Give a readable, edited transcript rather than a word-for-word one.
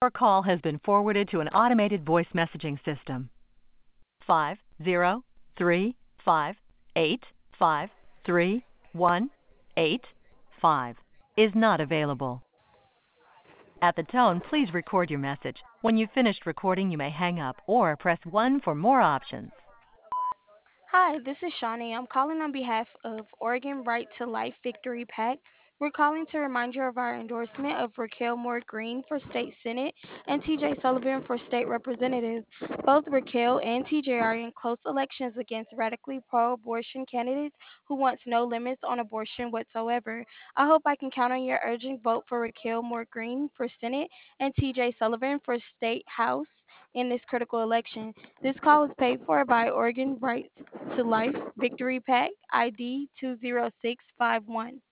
Your call has been forwarded to an automated voice messaging system. 50358531885 is not available. At the tone, please record your message. When you've finished recording, you may hang up or press 1 for more options. Hi, this is Shawnee. I'm calling on behalf of Oregon Right to Life Victory PAC. We're calling to remind you of our endorsement of Raquel Moore Green for State Senate and TJ Sullivan for State Representative. Both Raquel and TJ are in close elections against radically pro abortion candidates who wants no limits on abortion whatsoever. I hope I can count on your urgent vote for Raquel Moore Green for Senate and TJ Sullivan for State House in this critical election. This call is paid for by Oregon Right to Life Victory PAC ID 20651.